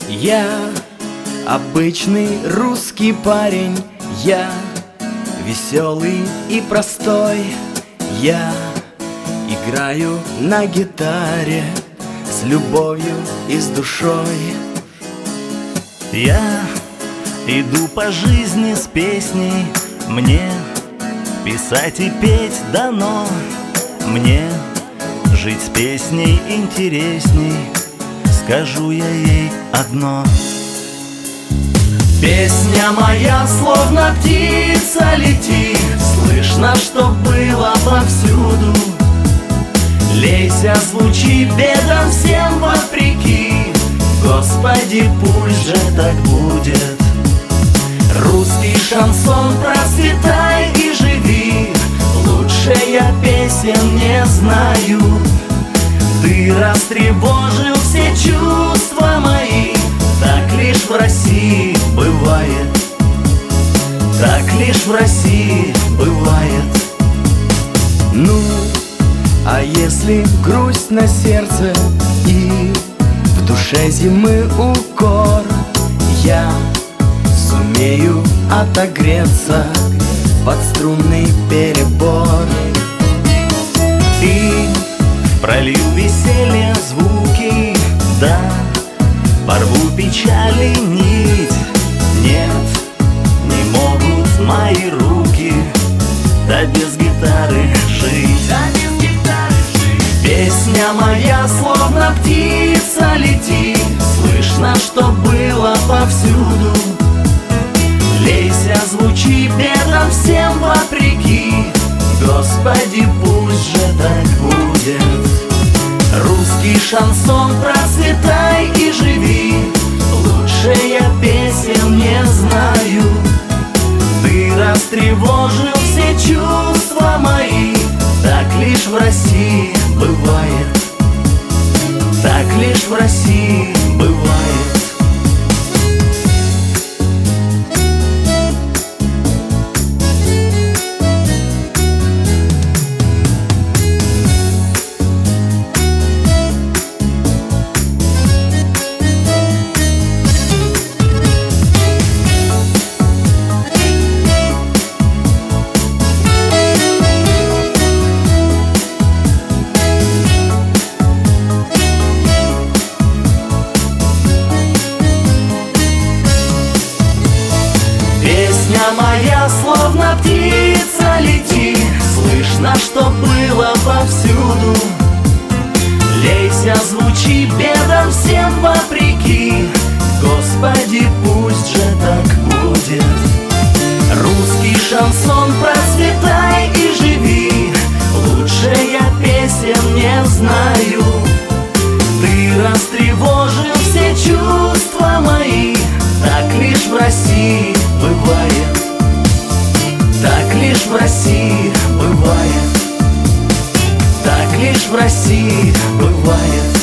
Я обычный русский парень, я веселый и простой. Я играю на гитаре с любовью и с душой. Я иду по жизни с песней, мне писать и петь дано. Мне жить с песней интересней, скажу я ей одно. Песня моя словно птица летит, слышно, что было повсюду. Лейся, звучи бедам всем вопреки, Господи, пусть же так будет. Русский шансон, процветай и живи, лучше я песен не знаю. Ты растревожил все чувства мои, так лишь в России бывает. Так лишь в России бывает. Ну, а если грусть на сердце и в душе зимы укор, я сумею отогреться под струнный перебор. И пролью веселья звуки, да, порву печали нить. Нет, не могут мои руки, да без гитары жить. Песня моя словно птица летит, слышно, что было повсюду. Лейся, звучи бедам всем вопреки, Господи, пусть же так будет. Русский шансон, процветай и живи, лучше я песен не знаю. Ты растревожил все чувства мои, так лишь в России бывает. Так лишь в России бывает. Песня моя словно птица летит, слышно, что было повсюду. Лейся, звучи бедам всем вопреки, Господи, пусть же так будет. Русский шансон, процветай и живи, лучше я песен не знаю. Ты растревожил все чувства мои, так лишь в России бывает. Так лишь в России бывает. Так лишь в России бывает.